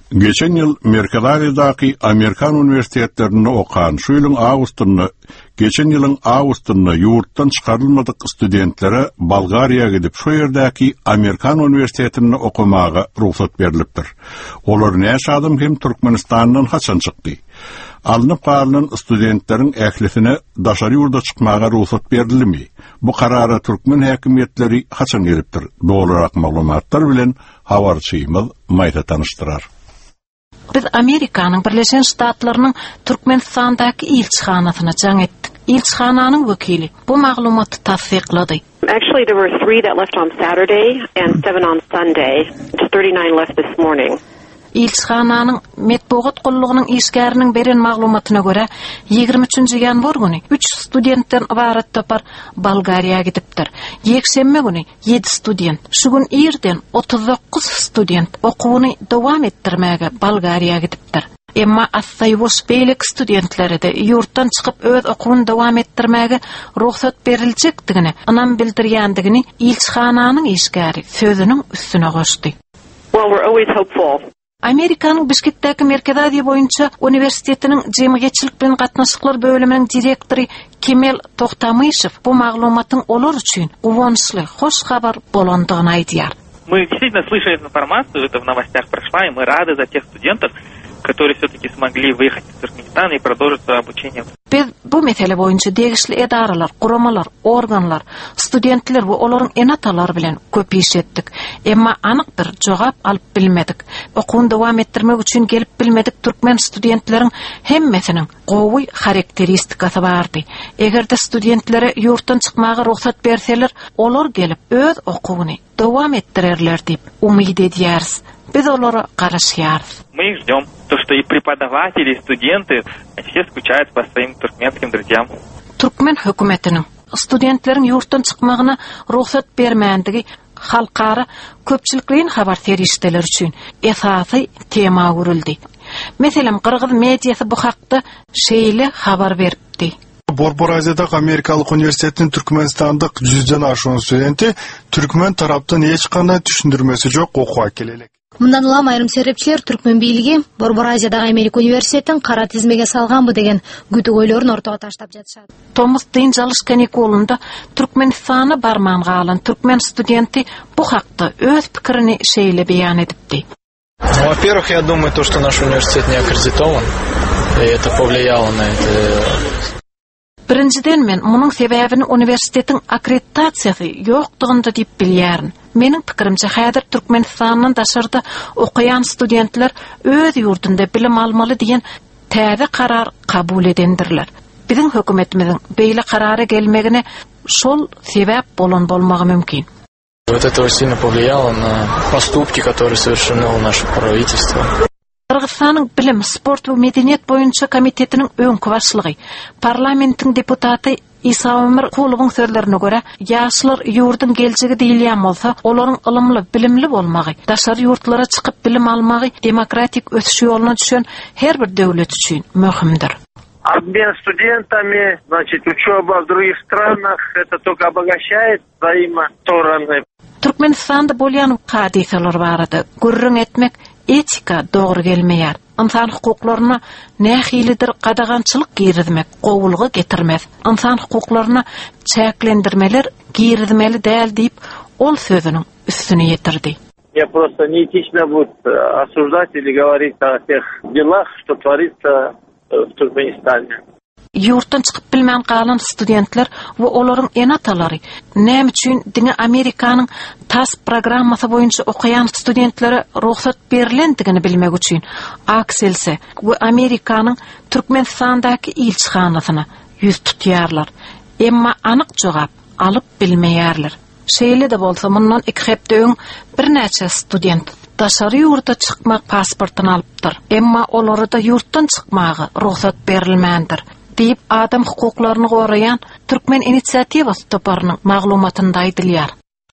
Geçen yıl Merkadali'daki Amerikan üniversitetlerinde okan şu yılın Ağustos'unda yurttan çıkarılmadık studentlere Bulgariya gidip şu yerdeki Amerikan üniversitetinde okumağa ruhsat verilipdir. Olar näşadım hem Türkmenistan'dan haçan çıktı. Alınıp kalınan studentlerin ehlifine daşarı yurda çıkmağa ruhsat verilmi. Bu karara Türkmen hakimiyetleri haçan gelipdir. Doğrularak maglumatlar bilen havarçıyımız mayta tanıştırar. Biz Amerikanın Birleşen Ştatlarının Türkmenistan'daki ilçixanasyna jaň etdik. İlçixananyň wekili bu maglumaty tasdiqlady. Actually, there were 3 that left on Saturday and 7 on Sunday. 39 left this morning. İlçixananyň metbuat gullugynyň işgäriniň beren maglumatyna görä 23-nji ýanwar güni 3 studentden ibarat topar Bulgariýa gidipdir. Ýekşembe güni 7 student, şu gün ýerden 39 student okuwyny dowam etdirmäge Bulgariýa gidipdir. Emma assaýwys beýlik studentleride ýurtdan çykyp öz okuwyny dowam etdirmäge ruhsat berilejekdigini anam bildirýändigini ilçixananyň işgäri sözüniň üstüne goşdy. Well, we're always hopeful. Amerikanyň Bişkekdäki Merkadali boýunça universitetiniň jemgyýetçilik bilen gatnaşyklar bölüminiň direktori Kemel Toktamyşew bu maglumatyň olar üçin uwançly, hoş habar bolandygyny aýdýar. Мы действительно слышали информацию, это в новостях прошла, и мы рады за тех студентов, которые все-таки смогли выехать из Туркменистана и продолжить свое обучение. Biz bu mesele boýunça degişli edaralar, guramalar, organlar, studentler we olaryň enatalary bilen köp iş etdik. Emma anyk bir jogap alyp bilmedik. Okuwyny dowam etdirmek üçin gelip bilmedik türkmen studentleriň hemmesiniň gowy karakteristikasy bardy. Egerde studentlere ýurtdan çykmaga ruhsat berseler, olar gelip öz okuwyny dowam etdirerler diýip umyd edýäris. Biz olara garaşýarys. Мы их ждем. То, что и преподаватели, и студенты все скучают по своим туркменским друзьям. Türkmen hökümetiniň studentleriň ýurtdan çykmagyna ruhsat bermändigi halkara köpçülikliň habar terişdeler üçin esasy tema görüldi. Meselem Kırgız mediýasy bu hakda şeýle habar beripdi. Borbor Aziýadaky Amerikalyk Üniversitetiniň Türkmenistandyk 100den aşan studenti türkmen tarapdan hiç kандай düşündürmesi jok okuwa kelelek. Мындан улам айрым серепчилер түркмен бийлиги Борбор Азиядагы Америка университетин кара тизмеге салганбы деген күтүгөйлөрүн ортого таштап жатышат. Томас Динжалыш каникулунда Türkmenistana barmanга alan türkmen студенти bu hakda öz pikirini şeýle beýan edipdi. Во-первых, я думаю, то, что наш университет не аккредитован, и это повлияло на это. Birinciden men munyň sebäbini universitetiň akkreditasiýasy ýokdygynda diýip bilýärin. Meniň pikirimçe häzir Türkmenistanyň daşarda okuyan studentler öz ýurdunda bilim almaly diýen täze karar kabul edendirler. Biziň hökümetimiziň beýle karara gelmegine şol sebäp bolmagy mümkin. Вот это сильно повлияло на поступки, которые совершено наше правительство. Kırgızstanyň bilim, sport we medeniýet boýunça komitetiniň öňkü başlygy, parlamentiň deputaty İsa Ömer Kulubyň sözlerine görä, ýaşlar ýurdun geljegi diýilýän bolsa, olaryň ilmli, bilimli bolmagy, daşary ýurtlara çykyp bilim almagy demokratik ösüş ýoluna düşen her bir döwlet üçin möhümdir. Обмен студентами, значит, учеба в других странах, это только обогащает взаимостороны. Türkmenistanda bolýan hadiseler barada gurrun etmek etika dogry gelmeýär. İnsan hukuklaryna nähilidir gadagançylyk girizmek gowulgy getirmez. İnsan hukuklaryna çäklendirmeler girizmeli däl diýip ol sözüniň üstüne ýetirdi. Я просто неэтично будет осуждать или говорить о тех делах, что творится в Туркменистане. Ýurtdan çykyp bilmän galan studentler we olaryň enatalary näme üçin diňe Amerikanyň TAS programmasy boýunça okuyan studentlere ruhsat berilendigini bilmek üçin akselse we Amerikanyň Türkmenistandaky ilçixanasyna ýüz tutýarlar. Emma anyk jogap alyp bilmeýärler. Şeýle de bolsa mundan 2 hepde öň bir näçe student daşary ýurda çykmak pasportyny alypdyr. Emma olary da ýurtdan çykmagy ruhsat berilmändir diýip adam hukuklaryny gorayan Türkmen inisiatiwasy toparynyň maglumatynda aýdylýar.